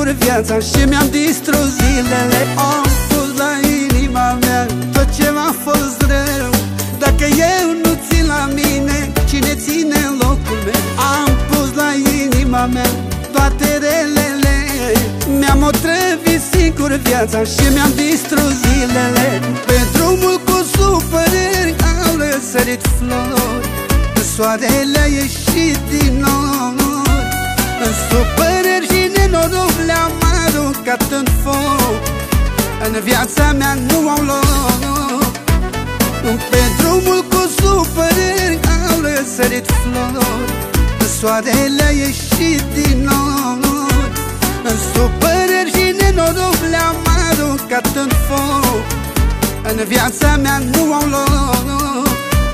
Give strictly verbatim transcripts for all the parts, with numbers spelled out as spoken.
singur viața și mi-am distrus zilele. Am pus la inima mea tot ce m-a fost rău. Dacă eu nu țin la mine, cine ține în locul meu? Am pus la inima mea toate relele. Mi-am otrăvit singur viața și mi-am distrus zilele. Pe drumul cu supărări au răsărit flori, soarele a ieșit din nori. În supărări și nenoroc le-am aruncat în foc. În viața mea nu au loc. Pe drumul cu supărări au răsărit flori, soarele a ieșit din nori. În supărări și nenoroc le-am aruncat în foc. În viața mea nu au loc.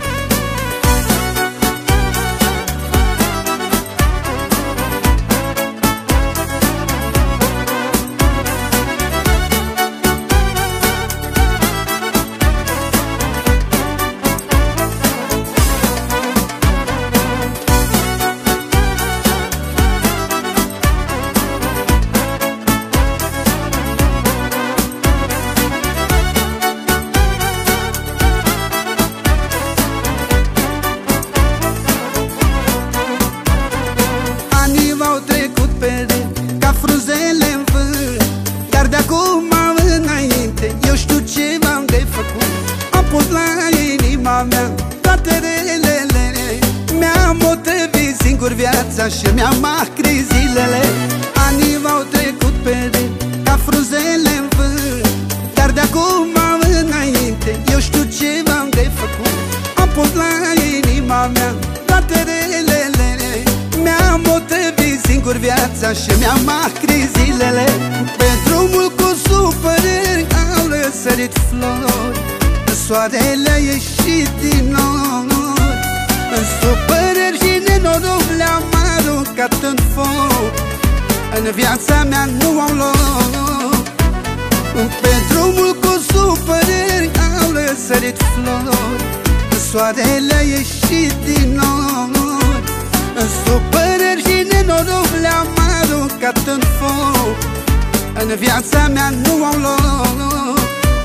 Ca frunzele în vânt, dar de acum înainte eu știu ce v-am de făcut. Am pus la inima mea toate relele. Mi-am otrăvit singur viața și mi-am macrit zilele. Anii v-au trecut pe rând ca frunzele în vânt, dar de acum înainte eu știu ce v-am de făcut. Am pus la inima mea toate relele. Mi-am otrăvit singur viața și mi-am macrit zilele. Pe drumul cu supărări au răsărit flori, soarele a ieșit din nori. În supărări și nenoroc le-am aruncat în foc. În viața mea nu au loc. Pe drumul cu supărări au răsărit flori, soarele a ieșit din nori. În supărări și nenoroc le-am aruncat în foc. În viața mea nu au loc.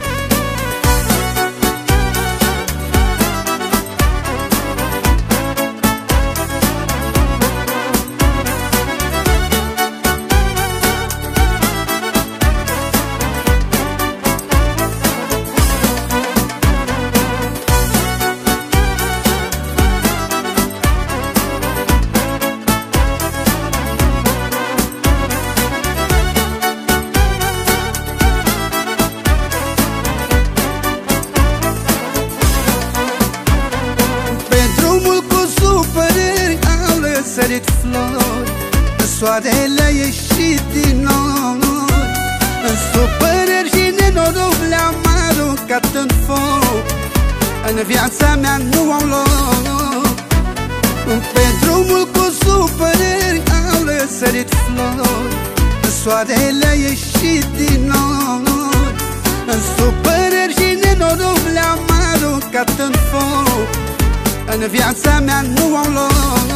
Sărit flori, soarele a ieșit din nori. În supărări și nenoroc le-am aruncat în foc. În viața mea nu au loc. Pe drumul cu supărări au răsărit flori, soarele a ieșit din nori. În supărări și nenoroc le-am aruncat în foc. În viața mea nu au loc.